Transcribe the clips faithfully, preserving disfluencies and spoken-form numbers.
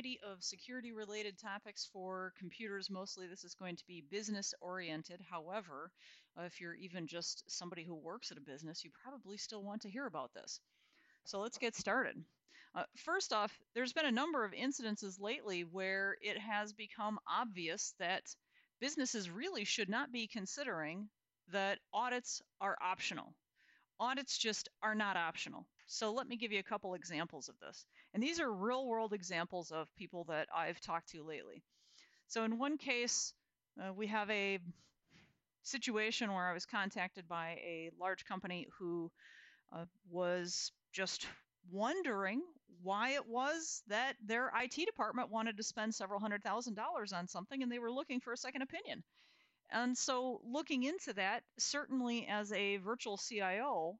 variety of security-related topics for computers. Mostly this is going to be business-oriented. However, uh, if you're even just somebody who works at a business, you probably still want to hear about this. So let's get started. Uh, first off, there's been a number of incidences lately where it has become obvious that businesses really should not be considering that audits are optional. Audits just are not optional. So let me give you a couple examples of this. And these are real world examples of people that I've talked to lately. So in one case, uh, we have a situation where I was contacted by a large company who uh, was just wondering why it was that their I T department wanted to spend several hundred thousand dollars on something and they were looking for a second opinion. And so looking into that, certainly as a virtual C I O,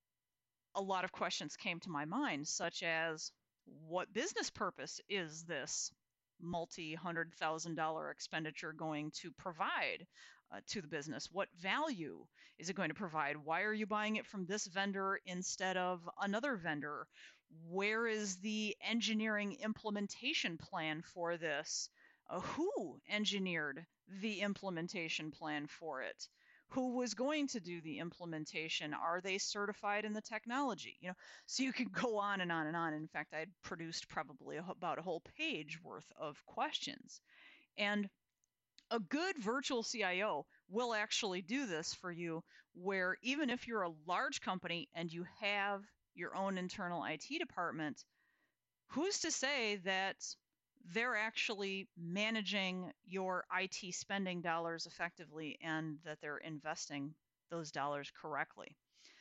a lot of questions came to my mind, such as what business purpose is this multi hundred thousand dollar expenditure going to provide uh, to the business? What value is it going to provide? Why are you buying it from this vendor instead of another vendor? Where is the engineering implementation plan for this? Uh, who engineered the implementation plan for it? Who was going to do the implementation? Are they certified in the technology? You know, so you could go on and on and on. In fact, I'd produced probably about a whole page worth of questions. And a good virtual C I O will actually do this for you, where even if you're a large company and you have your own internal I T department, who's to say that they're actually managing your I T spending dollars effectively and that they're investing those dollars correctly?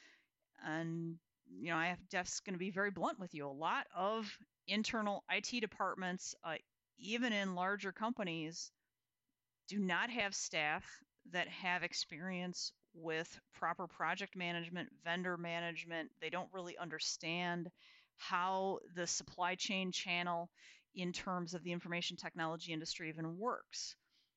And, you know, I have just going to be very blunt with you. A lot of internal I T departments, uh, even in larger companies, do not have staff that have experience with proper project management, vendor management. They don't really understand how the supply chain channel in terms of the information technology industry even works.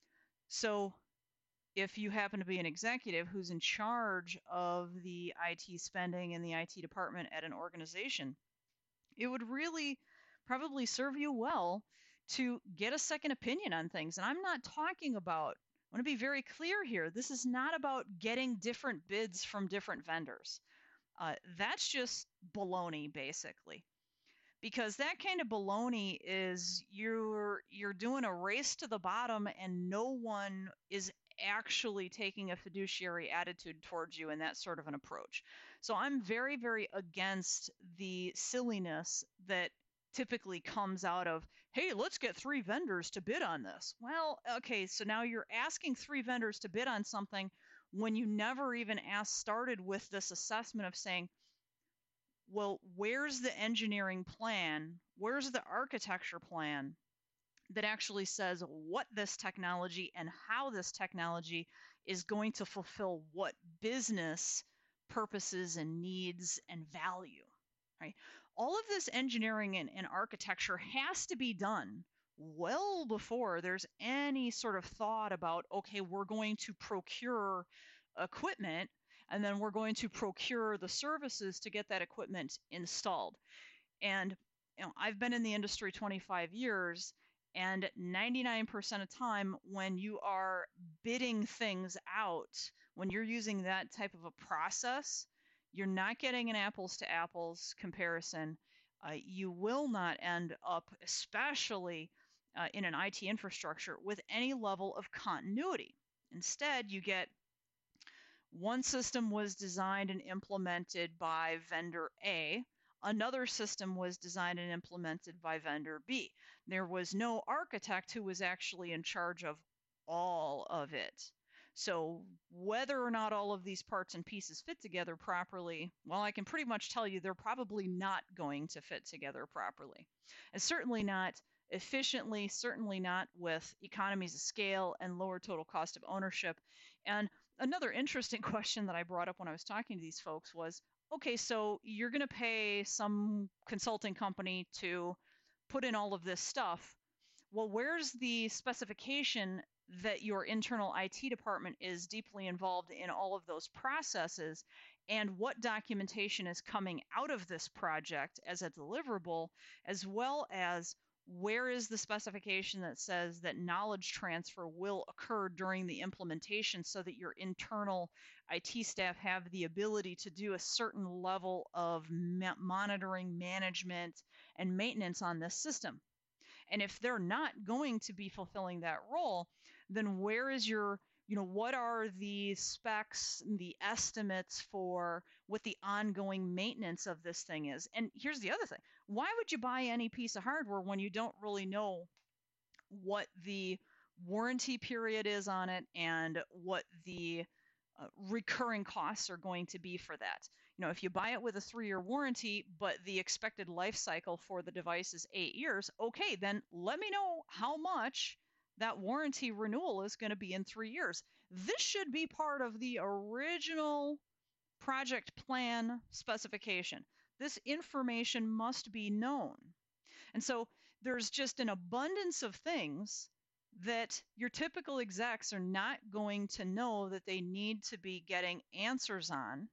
So if you happen to be an executive who's in charge of the I T spending in the I T department at an organization, it would really probably serve you well to get a second opinion on things. And I'm not talking about, I want to be very clear here, this is not about getting different bids from different vendors. Uh, that's just baloney, basically. Because that kind of baloney is you're you're doing a race to the bottom and no one is actually taking a fiduciary attitude towards you in that sort of an approach. So I'm very, very against the silliness that typically comes out of, hey, let's get three vendors to bid on this. Well, okay, so now you're asking three vendors to bid on something when you never even asked, started with this assessment of saying, well, where's the engineering plan? Where's the architecture plan that actually says what this technology and how this technology is going to fulfill what business purposes and needs and value, right? All of this engineering and, and architecture has to be done well before there's any sort of thought about, okay, we're going to procure equipment and then we're going to procure the services to get that equipment installed. And you know, I've been in the industry twenty-five years, and ninety-nine percent of the time when you are bidding things out, when you're using that type of a process, you're not getting an apples to apples comparison. Uh, you will not end up, especially uh, in an I T infrastructure, with any level of continuity. Instead, you get one system was designed and implemented by vendor A. Another system was designed and implemented by vendor B. There was no architect who was actually in charge of all of it. So whether or not all of these parts and pieces fit together properly, well, I can pretty much tell you they're probably not going to fit together properly. And certainly not efficiently, certainly not with economies of scale and lower total cost of ownership. And another interesting question that I brought up when I was talking to these folks was, okay, so you're going to pay some consulting company to put in all of this stuff. Well, where's the specification that your internal I T department is deeply involved in all of those processes, and what documentation is coming out of this project as a deliverable, as well as where is the specification that says that knowledge transfer will occur during the implementation so that your internal I T staff have the ability to do a certain level of ma- monitoring, management, and maintenance on this system? And if they're not going to be fulfilling that role, then where is your, you know, what are the specs, the estimates for what the ongoing maintenance of this thing is? And here's the other thing. Why would you buy any piece of hardware when you don't really know what the warranty period is on it and what the uh, recurring costs are going to be for that? You know, if you buy it with a three-year warranty, but the expected life cycle for the device is eight years, okay, then let me know how much that warranty renewal is going to be in three years. This should be part of the original project plan specification. This information must be known. And so there's just an abundance of things that your typical execs are not going to know that they need to be getting answers on.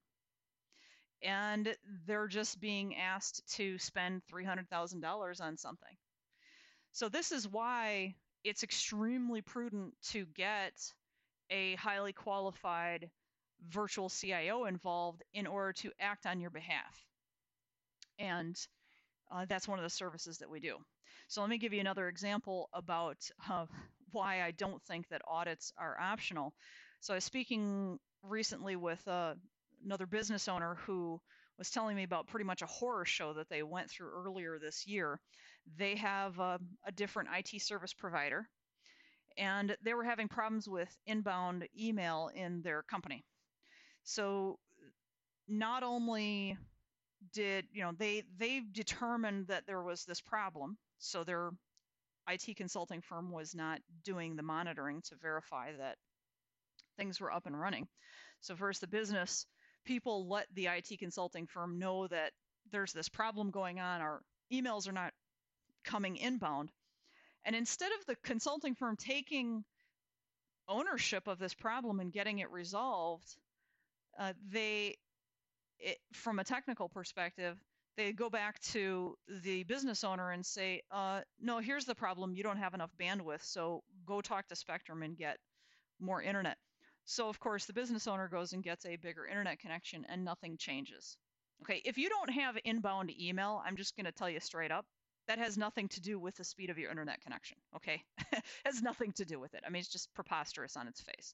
And they're just being asked to spend three hundred thousand dollars on something. So this is why it's extremely prudent to get a highly qualified virtual C I O involved in order to act on your behalf. And uh, that's one of the services that we do. So let me give you another example about uh, why I don't think that audits are optional. So I was speaking recently with uh, another business owner who was telling me about pretty much a horror show that they went through earlier this year. They have a, a different I T service provider, and they were having problems with inbound email in their company. So not only did, you know, they they determined that there was this problem, so their I T consulting firm was not doing the monitoring to verify that things were up and running. So first, the business people let the I T consulting firm know that there's this problem going on, our emails are not coming inbound. And instead of the consulting firm taking ownership of this problem and getting it resolved, uh, they, it, from a technical perspective, they go back to the business owner and say, uh, no, here's the problem. You don't have enough bandwidth, so go talk to Spectrum and get more internet. So, of course, the business owner goes and gets a bigger internet connection and nothing changes. Okay, if you don't have inbound email, I'm just going to tell you straight up, that has nothing to do with the speed of your internet connection, okay? Has nothing to do with it. I mean, it's just preposterous on its face.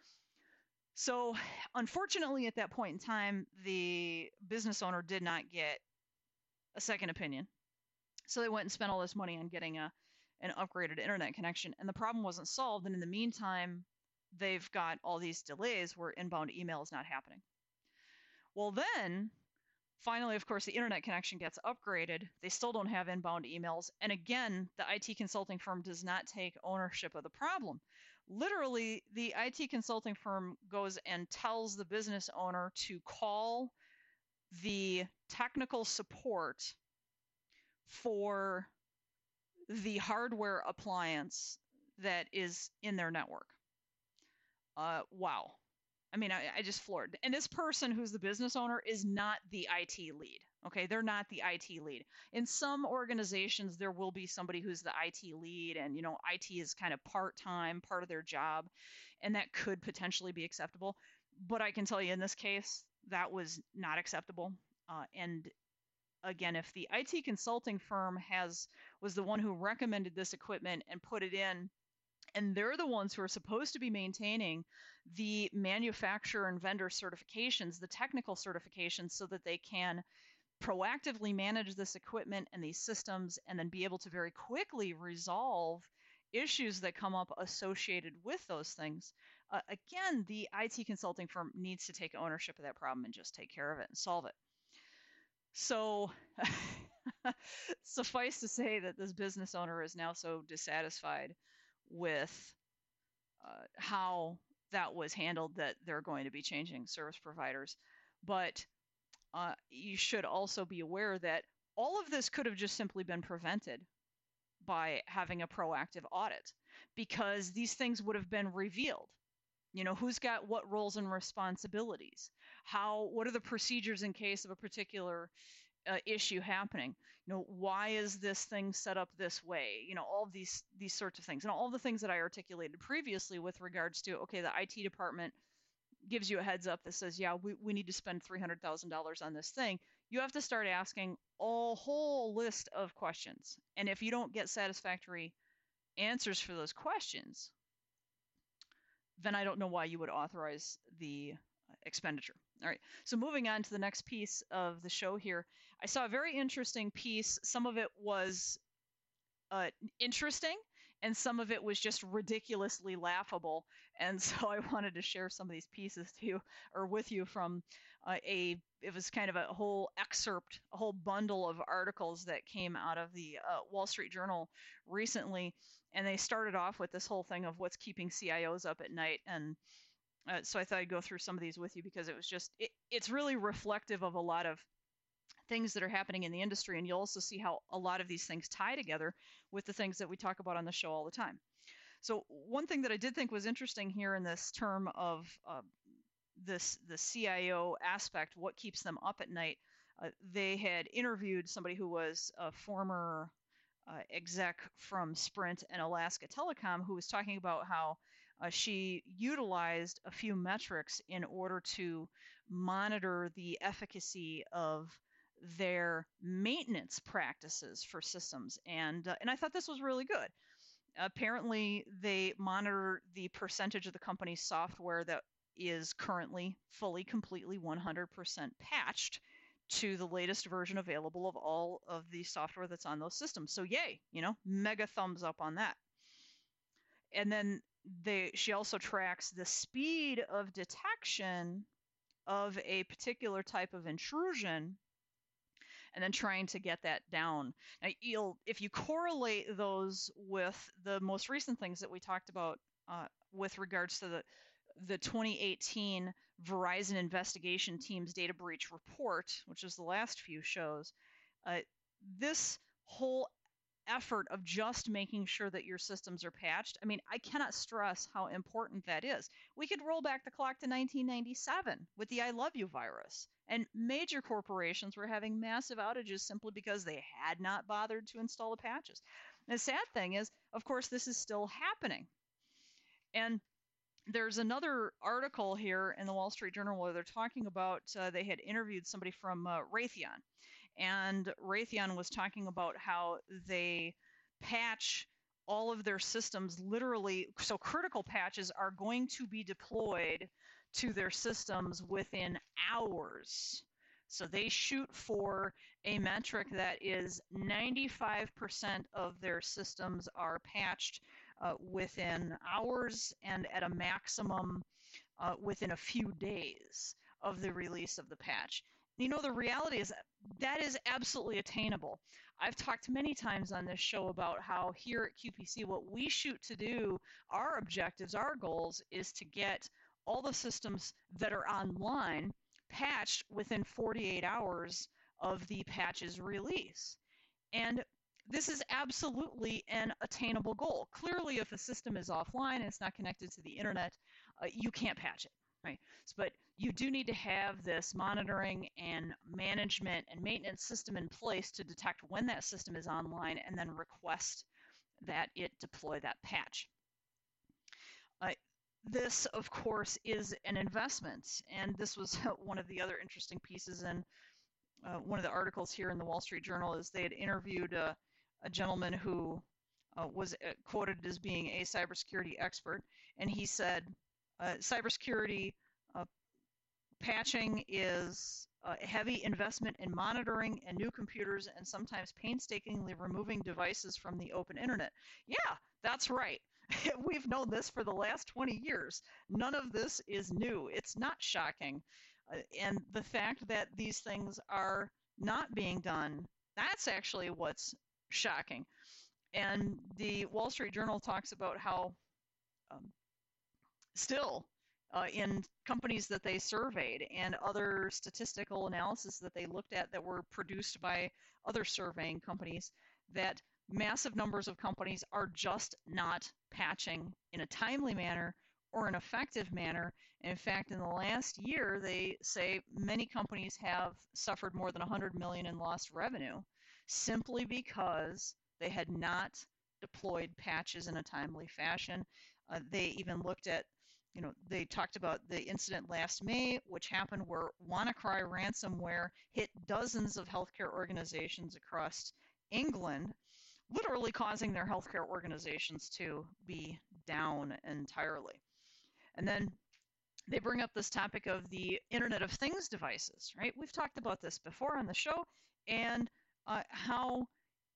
So, unfortunately, at that point in time, the business owner did not get a second opinion. So they went and spent all this money on getting a an upgraded internet connection, and the problem wasn't solved. And in the meantime, they've got all these delays where inbound email is not happening. Well, then, finally, of course, the internet connection gets upgraded. They still don't have inbound emails. And again, the I T consulting firm does not take ownership of the problem. Literally, the I T consulting firm goes and tells the business owner to call the technical support for the hardware appliance that is in their network. Uh, wow. I mean, I, I just floored. And this person who's the business owner is not the I T lead. Okay, they're not the I T lead. In some organizations, there will be somebody who's the I T lead, and you know, I T is kind of part-time, part of their job, and that could potentially be acceptable. But I can tell you, in this case, that was not acceptable. Uh, and again, if the I T consulting firm has was the one who recommended this equipment and put it in, and they're the ones who are supposed to be maintaining the manufacturer and vendor certifications, the technical certifications, so that they can proactively manage this equipment and these systems and then be able to very quickly resolve issues that come up associated with those things. Uh, again, the I T consulting firm needs to take ownership of that problem and just take care of it and solve it. So suffice to say that this business owner is now so dissatisfied with uh, how that was handled that they're going to be changing service providers. But uh, you should also be aware that all of this could have just simply been prevented by having a proactive audit, because these things would have been revealed. You know, who's got what roles and responsibilities? How, what are the procedures in case of a particular uh, issue happening. You know, why is this thing set up this way? You know, all of these these sorts of things, and all the things that I articulated previously with regards to, okay, the I T department gives you a heads up that says, yeah, we, we need to spend three hundred thousand dollars on this thing. You have to start asking a whole list of questions. And if you don't get satisfactory answers for those questions, then I don't know why you would authorize the expenditure. All right, so moving on to the next piece of the show here, I saw a very interesting piece. Some of it was uh, interesting, and some of it was just ridiculously laughable. And so I wanted to share some of these pieces to you, or with you, from uh, a, it was kind of a whole excerpt, a whole bundle of articles that came out of the uh, Wall Street Journal recently. And they started off with this whole thing of what's keeping C I Os up at night. And uh, so I thought I'd go through some of these with you, because it was just, it, it's really reflective of a lot of things that are happening in the industry. And you'll also see how a lot of these things tie together with the things that we talk about on the show all the time. So one thing that I did think was interesting here in this term of uh, this the C I O aspect, what keeps them up at night, uh, they had interviewed somebody who was a former uh, exec from Sprint and Alaska Telecom, who was talking about how uh, she utilized a few metrics in order to monitor the efficacy of their maintenance practices for systems. And uh, and I thought this was really good. Apparently, they monitor the percentage of the company's software that is currently fully, completely, one hundred percent patched to the latest version available of all of the software that's on those systems. So yay, you know, mega thumbs up on that. And then they she also tracks the speed of detection of a particular type of intrusion, and then trying to get that down. Now, you'll, if you correlate those with the most recent things that we talked about uh, with regards to the the twenty eighteen Verizon Investigation Team's data breach report, which is the last few shows, uh, this whole effort of just making sure that your systems are patched, I mean, I cannot stress how important that is. We could roll back the clock to nineteen ninety-seven with the I Love You virus, and major corporations were having massive outages simply because they had not bothered to install the patches. And the sad thing is, of course, this is still happening. And there's another article here in the Wall Street Journal where they're talking about, uh, they had interviewed somebody from uh, Raytheon. And Raytheon was talking about how they patch all of their systems literally. So critical patches are going to be deployed to their systems within hours. So they shoot for a metric that is ninety-five percent of their systems are patched uh, within hours, and at a maximum uh, within a few days of the release of the patch. You know, the reality is that, that is absolutely attainable. I've talked many times on this show about how here at Q P C, what we shoot to do, our objectives, our goals, is to get all the systems that are online patched within forty-eight hours of the patch's release. And this is absolutely an attainable goal. Clearly, if a system is offline and it's not connected to the internet, uh, you can't patch it, right? But you do need to have this monitoring and management and maintenance system in place to detect when that system is online and then request that it deploy that patch. Uh, this, of course, is an investment, and this was one of the other interesting pieces in uh, one of the articles here in the Wall Street Journal. Is they had interviewed uh, a gentleman who uh, was quoted as being a cybersecurity expert, and he said, uh, cybersecurity uh, patching is a heavy investment in monitoring and new computers, and sometimes painstakingly removing devices from the open internet. Yeah, that's right. We've known this for the last twenty years. None of this is new. It's not shocking. Uh, and the fact that these things are not being done, that's actually what's shocking. And the Wall Street Journal talks about how um, still uh, in companies that they surveyed and other statistical analysis that they looked at that were produced by other surveying companies, that massive numbers of companies are just not patching in a timely manner or an effective manner. In fact, in the last year, they say many companies have suffered more than one hundred million dollars in lost revenue simply because they had not deployed patches in a timely fashion. Uh, they even looked at, you know, they talked about the incident last May, which happened where WannaCry ransomware hit dozens of healthcare organizations across England, literally causing their healthcare organizations to be down entirely. And then they bring up this topic of the Internet of Things devices, right? We've talked about this before on the show, and uh, how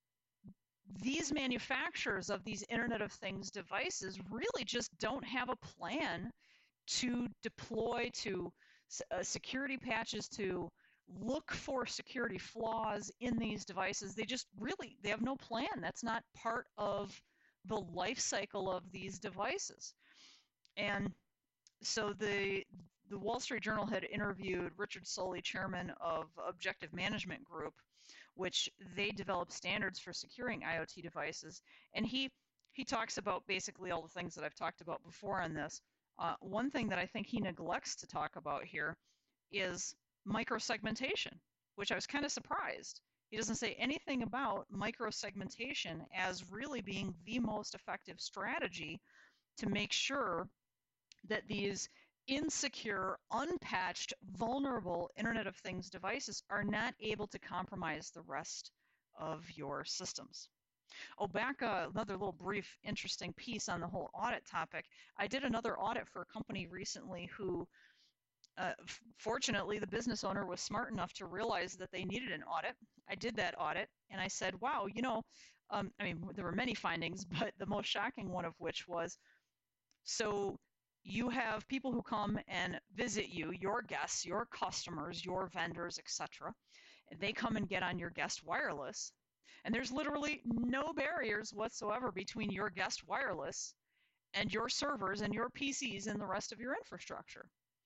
these manufacturers of these Internet of Things devices really just don't have a plan to deploy, to uh, security patches, to look for security flaws in these devices. They just really, they have no plan. That's not part of the life cycle of these devices. And so the the Wall Street Journal had interviewed Richard Sully, chairman of Objective Management Group, which they develop standards for securing IoT devices. And he he talks about basically all the things that I've talked about before on this. Uh, one thing that I think he neglects to talk about here is microsegmentation, which I was kind of surprised. He doesn't say anything about microsegmentation as really being the most effective strategy to make sure that these insecure, unpatched, vulnerable Internet of Things devices are not able to compromise the rest of your systems. Oh, back uh, another little brief, interesting piece on the whole audit topic. I did another audit for a company recently who, uh, f- fortunately, the business owner was smart enough to realize that they needed an audit. I did that audit, and I said, wow, you know, um, I mean, there were many findings, but the most shocking one of which was, so you have people who come and visit you, your guests, your customers, your vendors, et cetera. They come and get on your guest wireless, and there's literally no barriers whatsoever between your guest wireless and your servers and your P Cs and the rest of your infrastructure.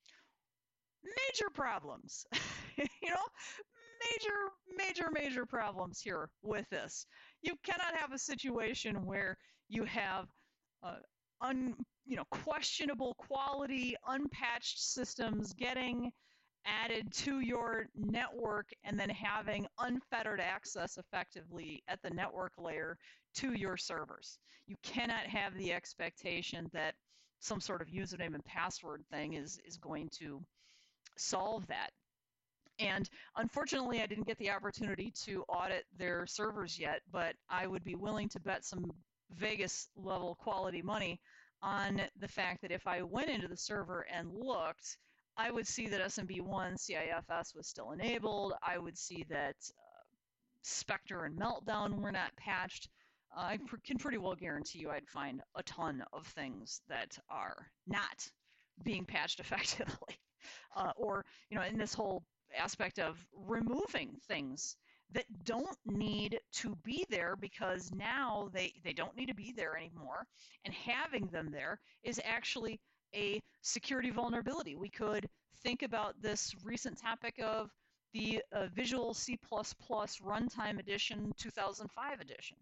Major problems, you know, major, major, major problems here with this. You cannot have a situation where you have uh, un, you know, questionable quality, unpatched systems getting added to your network and then having unfettered access effectively at the network layer to your servers. You cannot have the expectation that some sort of username and password thing is, is going to solve that. And unfortunately, I didn't get the opportunity to audit their servers yet, but I would be willing to bet some Vegas level quality money on the fact that if I went into the server and looked, I would see that S M B one C I F S was still enabled. I would see that uh, Spectre and Meltdown were not patched. Uh, I pr- can pretty well guarantee you I'd find a ton of things that are not being patched effectively. Uh, or, you know, in this whole aspect of removing things that don't need to be there because now they, they don't need to be there anymore, and having them there is actually a security vulnerability. We could think about this recent topic of the uh, Visual C plus plus Runtime Edition two thousand five edition.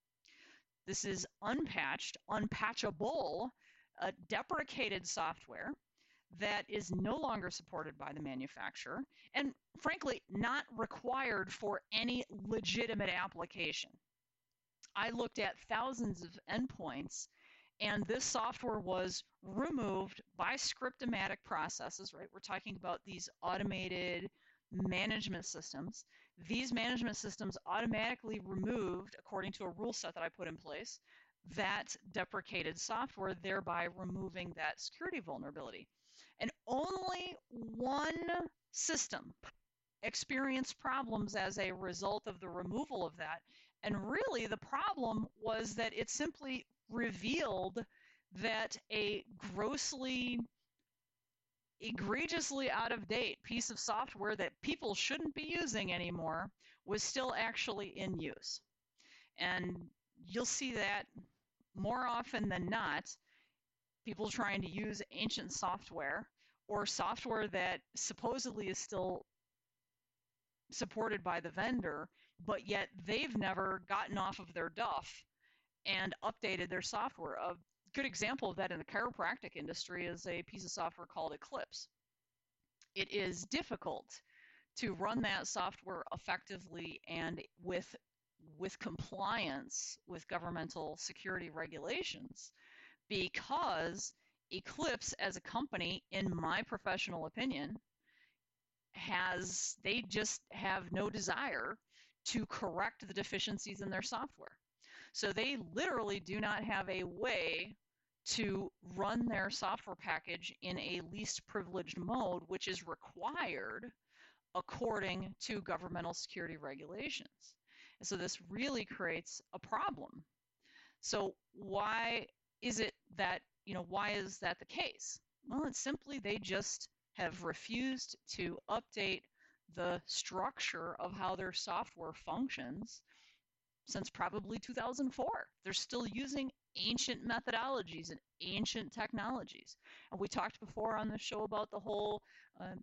This is unpatched, unpatchable, uh, deprecated software that is no longer supported by the manufacturer and, frankly, not required for any legitimate application. I looked at thousands of endpoints, and this software was removed by Scriptomatic processes, right? We're talking about these automated management systems. These management systems automatically removed, according to a rule set that I put in place, that deprecated software, thereby removing that security vulnerability. And only one system experienced problems as a result of the removal of that. And really, the problem was that it simply revealed that a grossly, egregiously out of date piece of software that people shouldn't be using anymore was still actually in use. And you'll see that more often than not, people trying to use ancient software or software that supposedly is still supported by the vendor, but yet they've never gotten off of their duff and updated their software. A good example of that in the chiropractic industry is a piece of software called Eclipse. It is difficult to run that software effectively and with with compliance with governmental security regulations, because Eclipse as a company, in my professional opinion, has they just have no desire to correct the deficiencies in their software. So they literally do not have a way to run their software package in a least privileged mode, which is required according to governmental security regulations. And so this really creates a problem. So why is it that, you know, why is that the case? Well, it's simply they just have refused to update the structure of how their software functions since probably two thousand four. They're still using ancient methodologies and ancient technologies. And we talked before on the show about the whole um,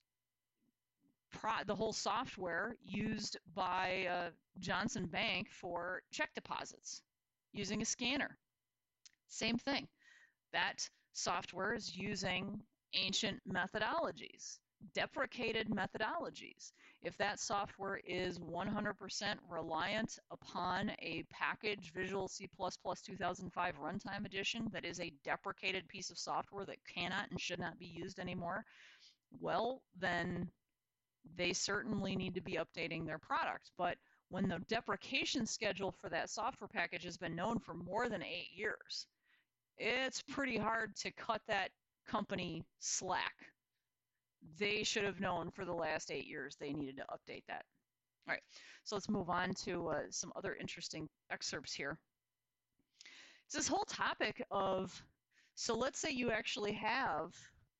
pro- the whole software used by uh, Johnson Bank for check deposits using a scanner. Same thing. That software is using ancient methodologies, deprecated methodologies. If that software is one hundred percent reliant upon a package, Visual C plus plus two thousand five Runtime Edition, that is a deprecated piece of software that cannot and should not be used anymore, well, then they certainly need to be updating their product. But when the deprecation schedule for that software package has been known for more than eight years, it's pretty hard to cut that company slack. They should have known for the last eight years they needed to update that. All right, so let's move on to uh, some other interesting excerpts here. It's this whole topic of, so let's say you actually have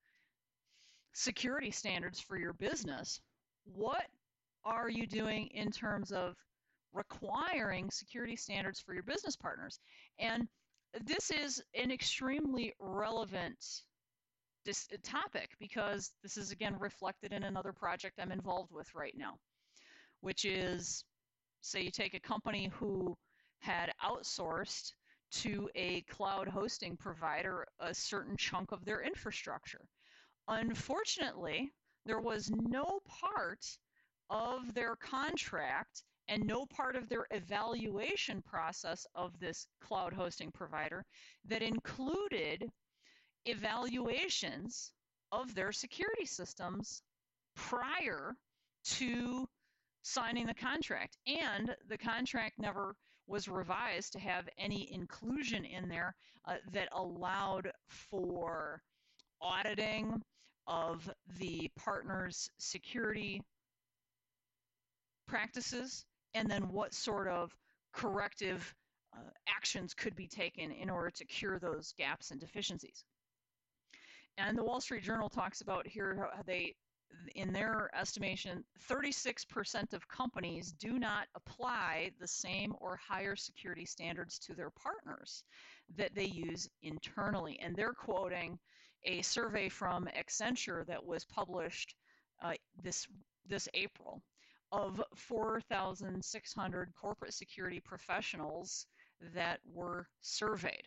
security standards for your business. What are you doing in terms of requiring security standards for your business partners? And this is an extremely relevant this topic, because this is again reflected in another project I'm involved with right now, which is, say you take a company who had outsourced to a cloud hosting provider a certain chunk of their infrastructure. Unfortunately, there was no part of their contract and no part of their evaluation process of this cloud hosting provider that included evaluations of their security systems prior to signing the contract. And the contract never was revised to have any inclusion in there uh, that allowed for auditing of the partner's security practices, and then what sort of corrective uh, actions could be taken in order to cure those gaps and deficiencies. And the Wall Street Journal talks about here how they, in their estimation, thirty-six percent of companies do not apply the same or higher security standards to their partners that they use internally. And they're quoting a survey from Accenture that was published uh, this this April of four thousand six hundred corporate security professionals that were surveyed.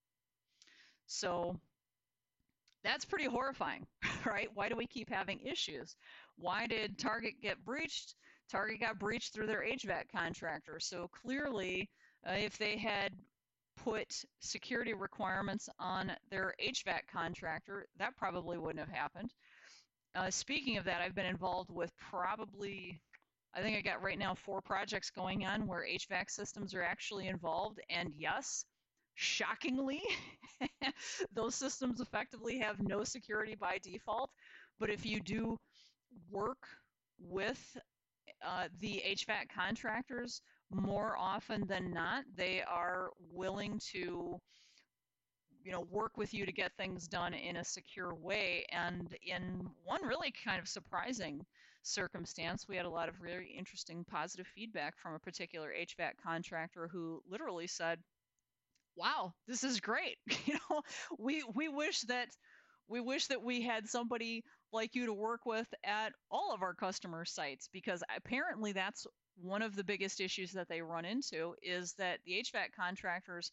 So that's pretty horrifying, right? Why do we keep having issues? Why did Target get breached? Target got breached through their H V A C contractor. So clearly, uh, if they had put security requirements on their H V A C contractor, that probably wouldn't have happened. Uh, speaking of that, I've been involved with probably, I think I got right now four projects going on where H V A C systems are actually involved. And yes, shockingly, those systems effectively have no security by default. But if you do work with uh, the H V A C contractors, more often than not, they are willing to, you know, work with you to get things done in a secure way. And in one really kind of surprising circumstance, we had a lot of really interesting positive feedback from a particular H V A C contractor who literally said, wow, this is great. You know, we we wish that we wish that we had somebody like you to work with at all of our customer sites, because apparently that's one of the biggest issues that they run into, is that the H V A C contractors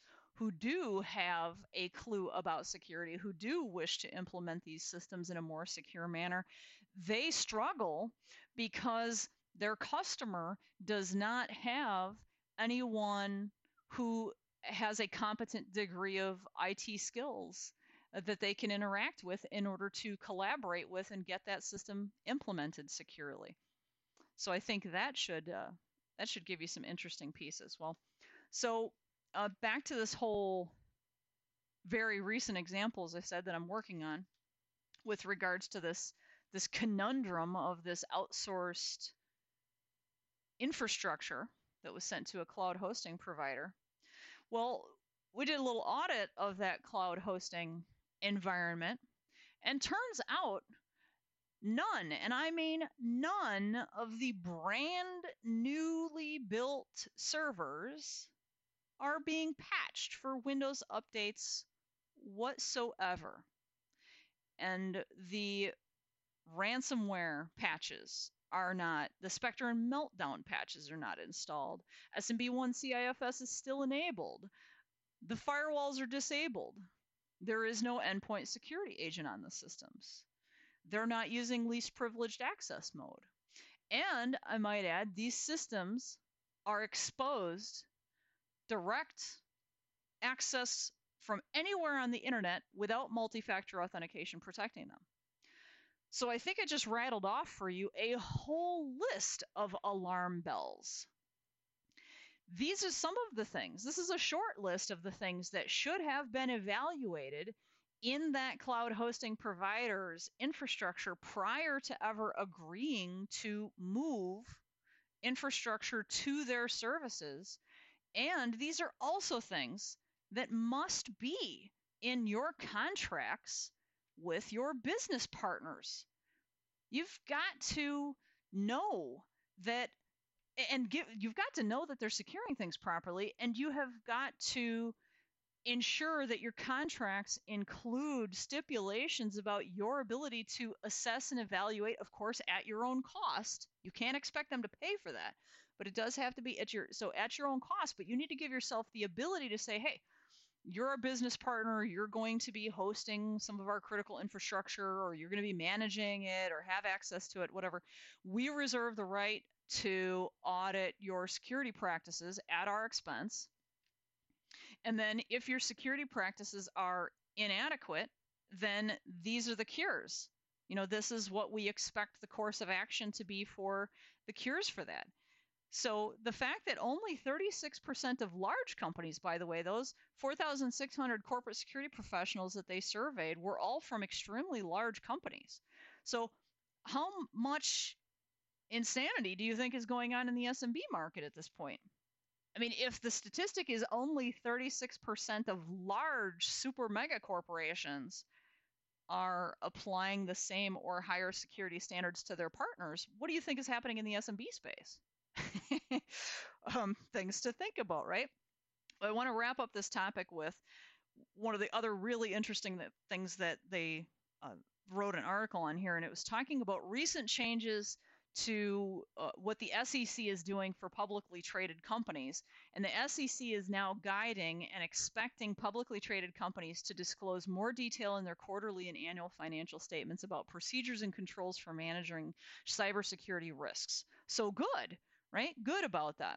who do have a clue about security, who do wish to implement these systems in a more secure manner, they struggle because their customer does not have anyone who has a competent degree of I T skills that they can interact with in order to collaborate with and get that system implemented securely. So I think that should uh, that should give you some interesting pieces. Well, so uh, back to this whole very recent example, as I said, that I'm working on with regards to this this conundrum of this outsourced infrastructure that was sent to a cloud hosting provider. Well, we did a little audit of that cloud hosting environment, and turns out none, and I mean none, of the brand newly built servers are being patched for Windows updates whatsoever. And the ransomware patches are not, the Spectre and Meltdown patches are not installed. S M B one C I F S is still enabled. The firewalls are disabled. There is no endpoint security agent on the systems. They're not using least privileged access mode. And I might add, these systems are exposed direct access from anywhere on the internet without multi-factor authentication protecting them. So I think I just rattled off for you a whole list of alarm bells. These are some of the things. This is a short list of the things that should have been evaluated in that cloud hosting provider's infrastructure prior to ever agreeing to move infrastructure to their services. And these are also things that must be in your contracts with your business partners. You've got to know that, and give, you've got to know that they're securing things properly, and you have got to ensure that your contracts include stipulations about your ability to assess and evaluate, of course, at your own cost. You can't expect them to pay for that, but it does have to be at your, so at your own cost, but you need to give yourself the ability to say, hey, you're our business partner, you're going to be hosting some of our critical infrastructure, or you're going to be managing it or have access to it, whatever. We reserve the right to audit your security practices at our expense. And then if your security practices are inadequate, then these are the cures. You know, this is what we expect the course of action to be for the cures for that. So the fact that only thirty-six percent of large companies, by the way, those four thousand six hundred corporate security professionals that they surveyed were all from extremely large companies. So how much insanity do you think is going on in the S M B market at this point? I mean, if the statistic is only thirty-six percent of large super mega corporations are applying the same or higher security standards to their partners, what do you think is happening in the S M B space? um, things to think about, right? I want to wrap up this topic with one of the other really interesting that, things that they uh, wrote an article on here, and it was talking about recent changes to uh, what the S E C is doing for publicly traded companies. And the S E C is now guiding and expecting publicly traded companies to disclose more detail in their quarterly and annual financial statements about procedures and controls for managing cybersecurity risks. So good, right? Good about that.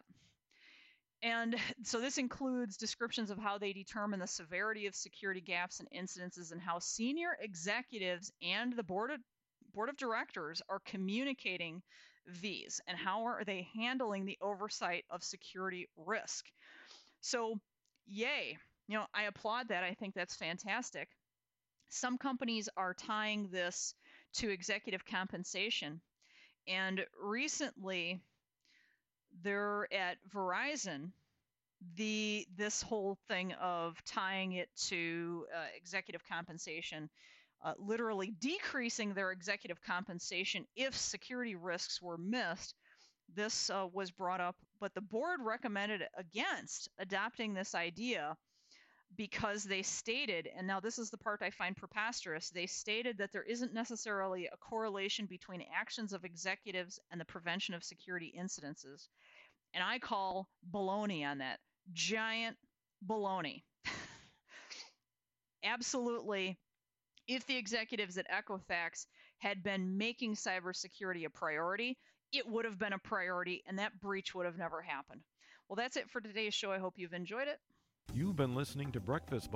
And so this includes descriptions of how they determine the severity of security gaps and incidences, and how senior executives and the board of board of directors are communicating these, and how are they handling the oversight of security risk. So yay, you know, I applaud that. I think that's fantastic. Some companies are tying this to executive compensation, and recently they're at Verizon, the this whole thing of tying it to uh, executive compensation, Uh, literally decreasing their executive compensation if security risks were missed. This uh, was brought up, but the board recommended against adopting this idea because they stated, and now this is the part I find preposterous, they stated that there isn't necessarily a correlation between actions of executives and the prevention of security incidences. And I call baloney on that. Giant baloney. absolutely, if the executives at Equifax had been making cybersecurity a priority, it would have been a priority and that breach would have never happened. Well, that's it for today's show. I hope you've enjoyed it. You've been listening to Breakfast